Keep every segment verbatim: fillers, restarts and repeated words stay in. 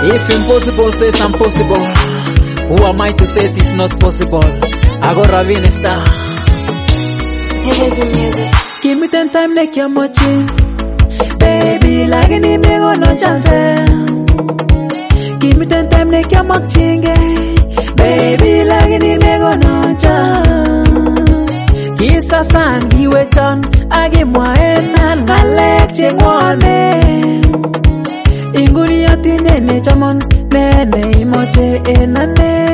If impossible says I'm possible, who am I to say it is not possible? I go Ravine Star. Give me ten time make you mochi, baby, like any me go no chance. Give me ten time make you mochinge, baby, like any me go no chance. Kisa san giwe chan, agi mwaenan galek chengwane. Inguri ati nene chamon, nene imoche enane.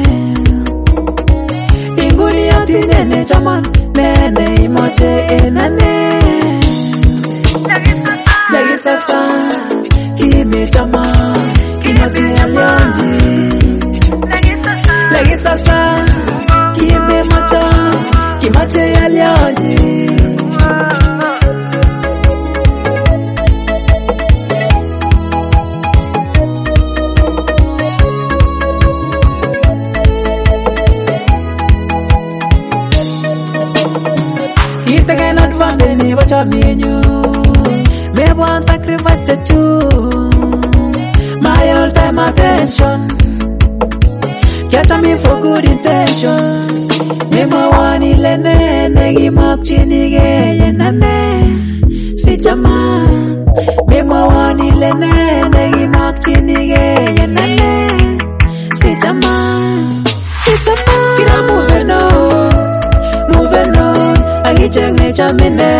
Inguri ati nene chamon, nene imoche enane. Lagi sasa, kimi chama, kimoche alionji. Lagi sasa, kimi mocha, kimoche alionji. Ita cannot find any what you mean you. Me want sacrifice to you. My all time attention. Get me for good intention. Me ma wani lene negi mok chini ge yenane. Si chama. Me ma wani lene negi mok chini ge yenane. Si chama. Si chama. Kira moving on, moving on. Agicheng ne chamine.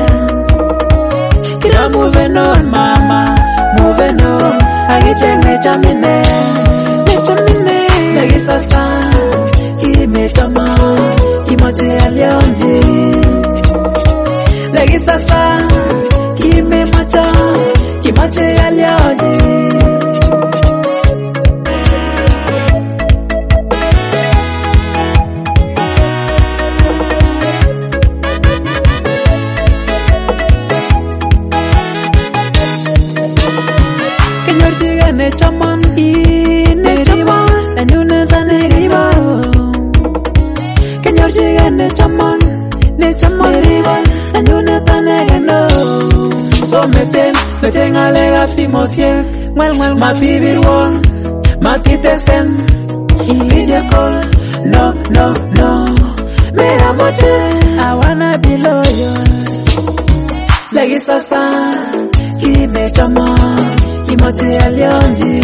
Kira moving on, mama, moving on. Agicheng ne chamine, ne chamine. Lagi sasa, kime chama, kimoche alionji. Lagi sasa, kime macha, kimoche alionji. Ne chaman, ne chaman, anuna tane riba. Kenyor jiga ne chaman, ne chaman riba, anuna tane geno. So meten, meten alega simosiek, well well mati virwon, mati texten, video call, no no no. Me amoche, I wanna be loyal. Lagi sasa, kime chaman. Kimoche alionji.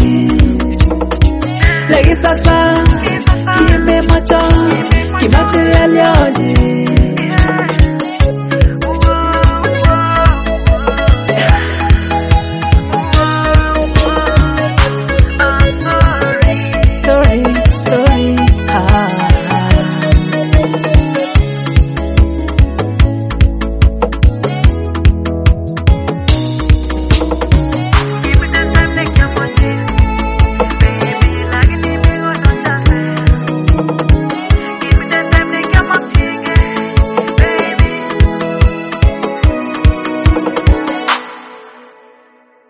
Lagi sasa, kime macho, kimoche alionji.